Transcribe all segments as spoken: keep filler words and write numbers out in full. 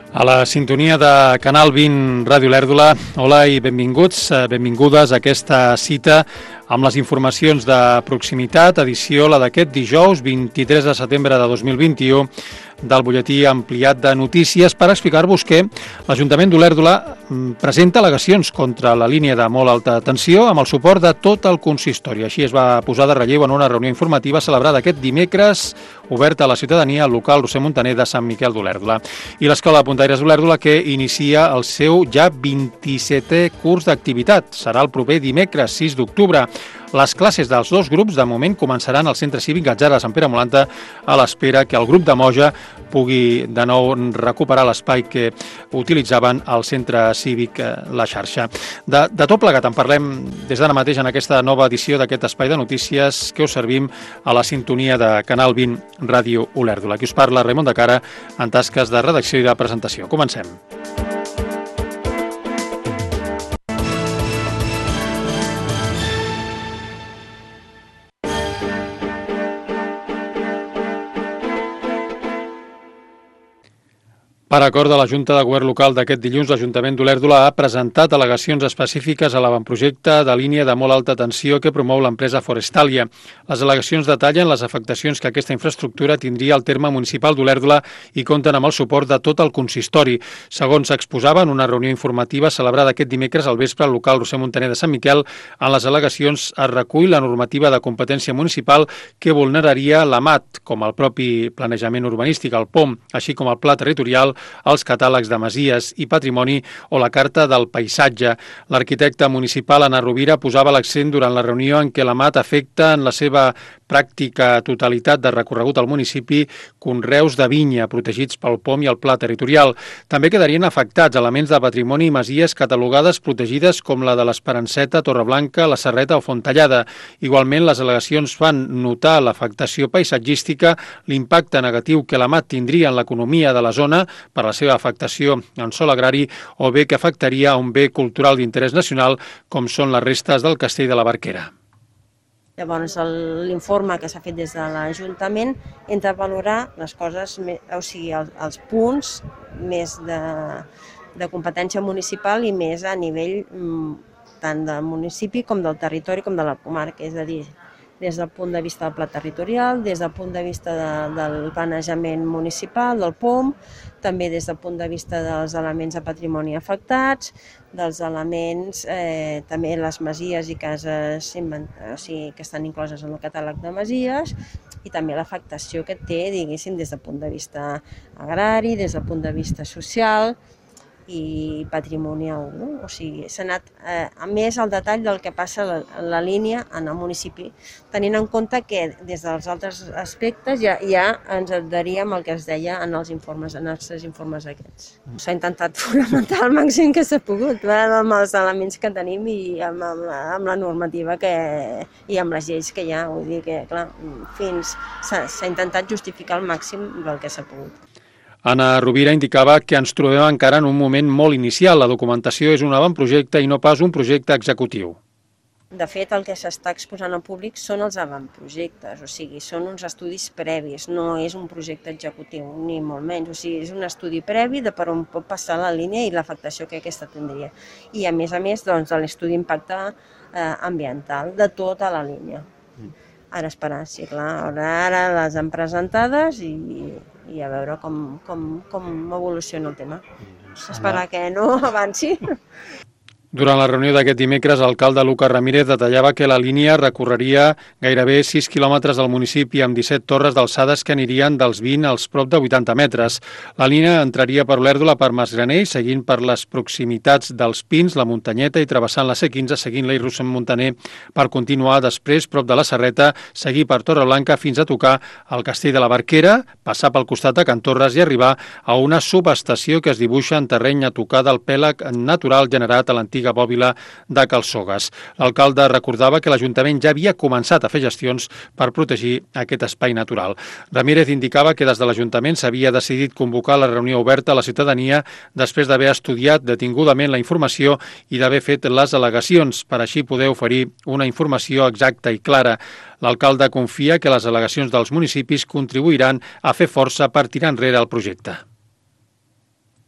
A la sintonia de Canal vint Ràdio Olèrdola, hola i benvinguts, benvingudes a aquesta cita amb les informacions de proximitat, edició la d'aquest dijous vint-i-tres de setembre de dos mil vint-i-u del butlletí ampliat de notícies per explicar-vos que l'Ajuntament d'Olèrdola presenta al·legacions contra la línia de molt alta tensió amb el suport de tot el consistori. Així es va posar de relleu en una reunió informativa celebrada aquest dimecres, oberta a la ciutadania al local Roser Montaner de Sant Miquel d'Olèrdola. I l'Escola de Puntaires d'Olèrdola, que inicia el seu ja vint-i-setè curs d'activitat. Serà el proper dimecres, sis d'octubre. Les classes dels dos grups de moment començaran al Centre Cívic Gatzara de Sant Pere Molanta a l'espera que el grup de Moja pugui de nou recuperar l'espai que utilitzaven al Centre Cívic La Xarxa. De, de tot plegat en parlem des d'ara mateix en aquesta nova edició d'aquest espai de notícies que us servim a la sintonia de Canal vint Ràdio Olèrdola. Aquí us parla Raimon de Cara en tasques de redacció i de presentació. Comencem. Per acord de la Junta de Govern Local d'aquest dilluns, l'Ajuntament d'Olèrdola ha presentat al·legacions específiques a l'avantprojecte de línia de molt alta tensió que promou l'empresa Forestalia. Les al·legacions detallen les afectacions que aquesta infraestructura tindria al terme municipal d'Olèrdola i compten amb el suport de tot el consistori. Segons s'exposava en una reunió informativa celebrada aquest dimecres al vespre al local Roser Montaner de Sant Miquel, en les al·legacions es recull la normativa de competència municipal que vulneraria l'A M A T, com el propi planejament urbanístic, el P O M, així com el Pla Territorial, els catàlegs de masies i patrimoni o la Carta del Paisatge. L'arquitecte municipal Anna Rovira posava l'accent durant la reunió en què l'A M A T afecta en la seva pràctica totalitat de recorregut al municipi conreus de vinya protegits pel P O M i el Pla Territorial. També quedarien afectats elements de patrimoni i masies catalogades protegides com la de l'Esperanceta, Torreblanca, la Serreta o Fontellada. Igualment, les al·legacions fan notar l'afectació paisatgística, l'impacte negatiu que l'A M A T tindria en l'economia de la zona per la seva afectació en sòl agrari o bé que afectaria un bé cultural d'interès nacional com són les restes del castell de la Barquera. Llavors, l'informe que s'ha fet des de l'Ajuntament entra a valorar les coses, o sigui, els, els punts més de, de competència municipal i més a nivell tant del municipi com del territori com de la comarca, és a dir, des del punt de vista del pla territorial, des del punt de vista de, del planejament municipal, del P O M, també des del punt de vista dels elements de patrimoni afectats, dels elements, eh, també les masies i cases o sigui, que estan incloses en el catàleg de masies, i també l'afectació que té, diguéssim, des del punt de vista agrari, des del punt de vista social i patrimonial, no? O sigui, s'ha anat eh, a més al detall del que passa la, la línia en el municipi, tenint en compte que des dels altres aspectes ja, ja ens adheríem al que es deia en els informes, en els informes aquests. S'ha intentat fonamentar el màxim que s'ha pogut, eh, amb els elements que tenim i amb, amb, la, amb la normativa que, i amb les lleis que hi ha, vull dir que, clar, fins s'ha intentat justificar al màxim del que s'ha pogut. Anna Rovira indicava que ens trobem encara en un moment molt inicial. La documentació és un avantprojecte i no pas un projecte executiu. De fet, el que s'està exposant al públic són els avantprojectes, o sigui, són uns estudis previs, no és un projecte executiu, ni molt menys. O sigui, és un estudi previ de per on pot passar la línia i l'afectació que aquesta tindria. I, a més a més, doncs, de l'estudi d'impacte eh, ambiental de tota la línia. Ara esperar, sí, clar, ara, ara les han presentades i, i a veure com, com, com evoluciona el tema. Esperar que no avanci. Durant la reunió d'aquest dimecres, l'alcalde Lucas Ramírez detallava que la línia recorreria gairebé sis quilòmetres del municipi amb disset torres d'alçades que anirien dels vint als prop de vuitanta metres. La línia entraria per Olèrdola per Masgranell, seguint per les proximitats dels Pins, la Muntanyeta i travessant la C quinze, seguint l'Eix Roser Montaner per continuar després prop de la Serreta, seguir per Torreblanca fins a tocar el castell de la Barquera, passar pel costat de Can Torres i arribar a una subestació que es dibuixa en terreny a tocar del pèlag natural generat a l'antic bòbila de Calçogues. L'alcalde recordava que l'Ajuntament ja havia començat a fer gestions per protegir aquest espai natural. Ramírez indicava que des de l'Ajuntament s'havia decidit convocar la reunió oberta a la ciutadania després d'haver estudiat detingudament la informació i d'haver fet les al·legacions per així poder oferir una informació exacta i clara. L'alcalde confia que les al·legacions dels municipis contribuiran a fer força per tirar enrere el projecte.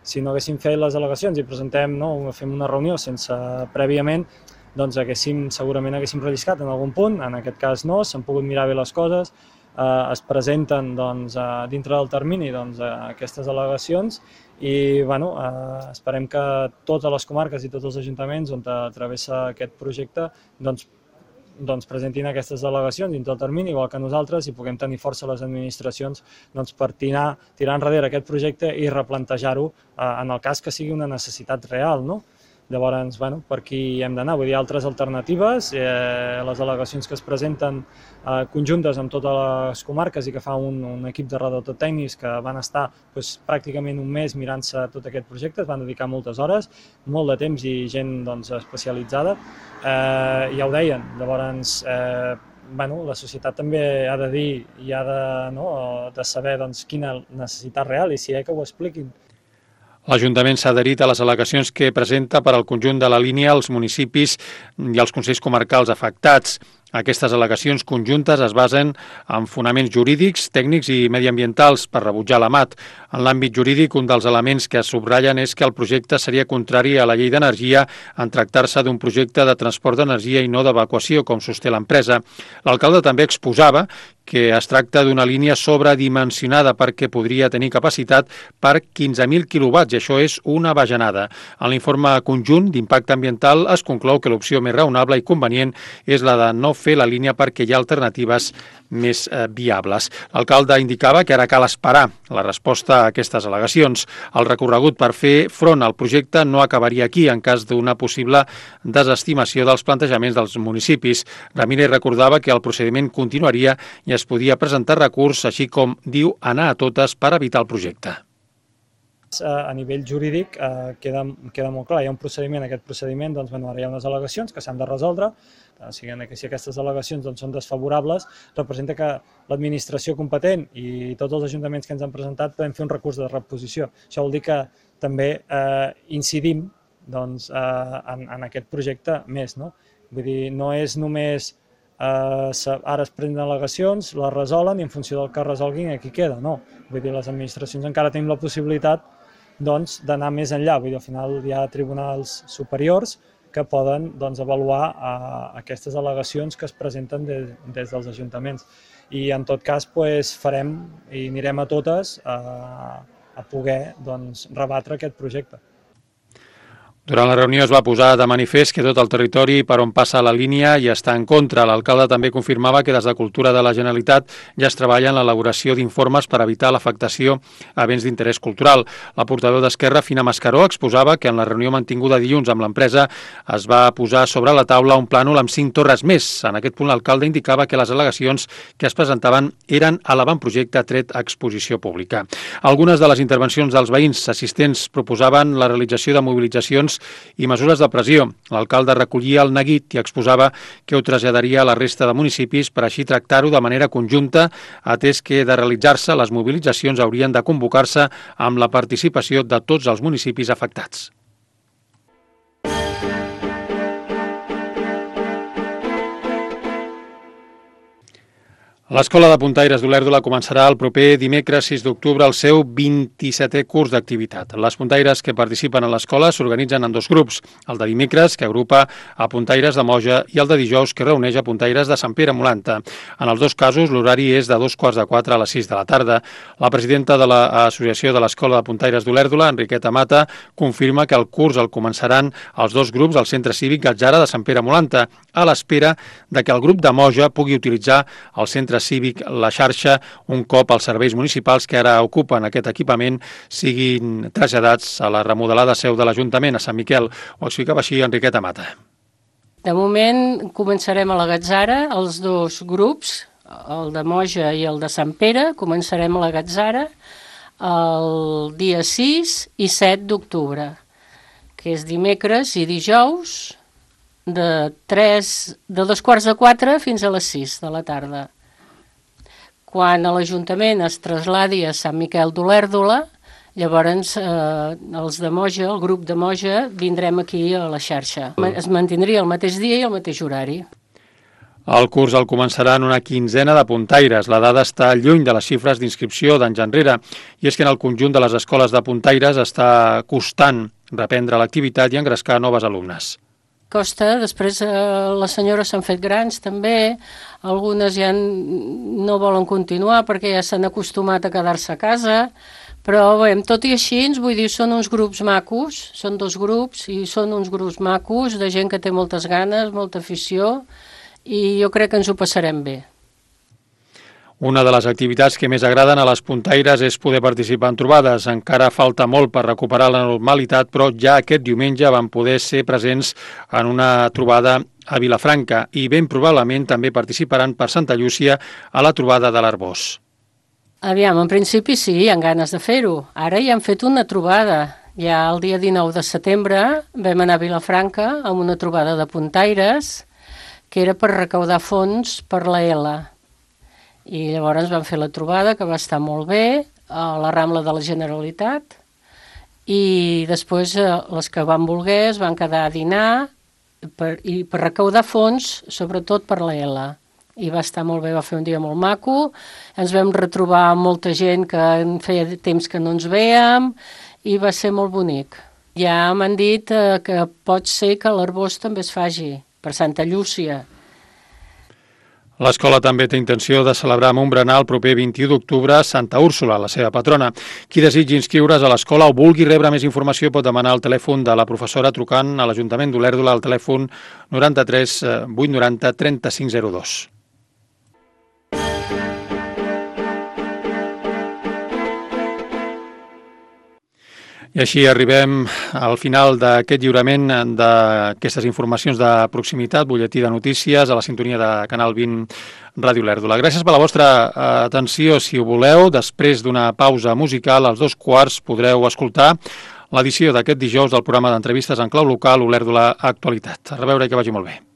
si no haguéssim fet les al·legacions i presentem, no, fem una reunió sense prèviament, doncs haguéssim, segurament haguéssim relliscat en algun punt, en aquest cas no, s'han pogut mirar bé les coses, eh, es presenten doncs, eh, dintre del termini doncs, eh, aquestes al·legacions i bueno, eh, esperem que totes les comarques i tots els ajuntaments on travessa aquest projecte doncs, doncs presentin aquestes al·legacions dintre del termini, igual que nosaltres, i puguem tenir força les administracions doncs, per tirar, tirar enrere aquest projecte i replantejar-ho eh, en el cas que sigui una necessitat real, no? Llavors, bueno, per aquí hem d'anar. Vull dir, altres alternatives, eh, les al·legacions que es presenten eh, conjuntes amb totes les comarques i que fa un, un equip de redactors tècnics que van estar doncs, pràcticament un mes mirant-se tot aquest projecte, es van dedicar moltes hores, molt de temps i gent doncs, especialitzada, eh, ja ho deien. Llavors, eh, bueno, la societat també ha de dir i ha de, no, de saber doncs, quina necessitat real i si hi ha que ho expliquin. L'Ajuntament s'ha adherit a les al·legacions que presenta per al conjunt de la línia als municipis i als consells comarcals afectats. Aquestes al·legacions conjuntes es basen en fonaments jurídics, tècnics i mediambientals per rebutjar la M A T. En l'àmbit jurídic, un dels elements que es subratllen és que el projecte seria contrari a la llei d'energia en tractar-se d'un projecte de transport d'energia i no d'evacuació, com sosté l'empresa. L'alcalde també exposava que es tracta d'una línia sobredimensionada perquè podria tenir capacitat per quinze mil quilowatts i això és una bajanada. En l'informe conjunt d'impacte ambiental es conclou que l'opció més raonable i convenient és la de no fer la línia perquè hi ha alternatives més eh, viables. L'alcalde indicava que ara cal esperar la resposta a aquestes al·legacions. El recorregut per fer front al projecte no acabaria aquí en cas d'una possible desestimació dels plantejaments dels municipis. Ramírez recordava que el procediment continuaria i es podia presentar recurs, així com diu anar a totes per evitar el projecte. A nivell jurídic eh, queda, queda molt clar, hi ha un procediment, aquest procediment, doncs, bueno, ara hi ha unes al·legacions que s'han de resoldre, o sigui, si aquestes al·legacions doncs, són desfavorables, representa que l'administració competent i tots els ajuntaments que ens han presentat podem fer un recurs de reposició. Això vol dir que també eh, incidim doncs, eh, en, en aquest projecte més, no? Vull dir, no és només Uh, ara es prenen al·legacions, les resolen i en funció del que resolguin aquí queda, no. Vull dir, les administracions encara tenim la possibilitat doncs, d'anar més enllà, vull dir, al final hi ha tribunals superiors que poden doncs, avaluar uh, aquestes al·legacions que es presenten de, des dels ajuntaments. I en tot cas pues, farem i anirem a totes uh, a poder doncs, rebatre aquest projecte. Durant la reunió es va posar de manifest que tot el territori per on passa la línia hi està en contra. L'alcalde també confirmava que des de Cultura de la Generalitat ja es treballa en l'elaboració d'informes per evitar l'afectació a béns d'interès cultural. La portaveu d'Esquerra, Fina Mascaró, exposava que en la reunió mantinguda dilluns amb l'empresa es va posar sobre la taula un plànol amb cinc torres més. En aquest punt l'alcalde indicava que les al·legacions que es presentaven eren a l'avantprojecte tret a exposició pública. Algunes de les intervencions dels veïns assistents proposaven la realització de mobilitzacions i mesures de pressió. L'alcalde recollia el neguit i exposava que ho traslladaria a la resta de municipis per així tractar-ho de manera conjunta, atès que de realitzar-se les mobilitzacions haurien de convocar-se amb la participació de tots els municipis afectats. L'Escola de Puntaires d'Olèrdola començarà el proper dimecres sis d'octubre el seu vint-i-setè curs d'activitat. Les puntaires que participen a l'escola s'organitzen en dos grups, el de dimecres, que agrupa a puntaires de Moja, i el de dijous, que reuneix a puntaires de Sant Pere Molanta. En els dos casos, l'horari és de dos quarts de quatre a les sis de la tarda. La presidenta de l'Associació de l'Escola de Puntaires d'Olèrdola, Enriqueta Mata, confirma que el curs el començaran els dos grups al Centre Cívic Gatzara de Sant Pere Molanta, a l'espera de que el grup de Moja pugui utilitzar el centre cívic la xarxa un cop els serveis municipals que ara ocupen aquest equipament siguin traslladats a la remodelada seu de l'Ajuntament a Sant Miquel. Ho explicava així Enriqueta Mata. De moment començarem a la Gatzara, els dos grups, el de Moja i el de Sant Pere, començarem a la Gatzara el dia sis i set d'octubre, que és dimecres i dijous de, tres, de dos quarts de quatre fins a les sis de la tarda. Quan l'Ajuntament es trasladi a Sant Miquel d'Olèrdola, llavors eh, els de Moja, el grup de Moja, vindrem aquí a la xarxa. Es mantindria el mateix dia i el mateix horari. El curs el començaran una quinzena de puntaires. La dada està lluny de les xifres d'inscripció d'anys enrere, i és que en el conjunt de les escoles de puntaires està costant reprendre l'activitat i engrescar noves alumnes. Costa, després eh, les senyores s'han fet grans també, algunes ja no volen continuar perquè ja s'han acostumat a quedar-se a casa, però bé, tot i així, vull dir, són uns grups macos, són dos grups i són uns grups macos de gent que té moltes ganes, molta afició, i jo crec que ens ho passarem bé. Una de les activitats que més agraden a les puntaires és poder participar en trobades. Encara falta molt per recuperar la normalitat, però ja aquest diumenge van poder ser presents en una trobada a Vilafranca i ben probablement també participaran per Santa Llúcia a la trobada de l'Arbós. Aviam, en principi sí, hi ha ganes de fer-ho. Ara ja han fet una trobada. Ja el dia dinou de setembre vam anar a Vilafranca amb una trobada de puntaires que era per recaudar fons per la E L A. I llavors vam fer la trobada, que va estar molt bé, a la Rambla de la Generalitat, i després les que van voler es van quedar a dinar per, i per recaudar fons, sobretot per la E L A. I va estar molt bé, va fer un dia molt maco, ens vam retrobar amb molta gent que feia temps que no ens vèiem, i va ser molt bonic. Ja m'han dit eh, que pot ser que l'Arbós també es faci, per Santa Llúcia. L'escola també té intenció de celebrar amb un berenar el proper vint-i-u d'octubre Santa Úrsula, la seva patrona. Qui desitgi inscriure's a l'escola o vulgui rebre més informació pot demanar el telèfon de la professora trucant a l'Ajuntament d'Olèrdola al telèfon noranta-tres vuit noranta trenta-cinc zero dos. I així arribem al final d'aquest lliurament d'aquestes informacions de proximitat, butlletí de notícies, a la sintonia de Canal vint Ràdio Olèrdola. Gràcies per la vostra atenció. Si ho voleu, després d'una pausa musical, als dos quarts podreu escoltar l'edició d'aquest dijous del programa d'entrevistes en clau local Olèrdola Actualitat. A reveure i que vagi molt bé.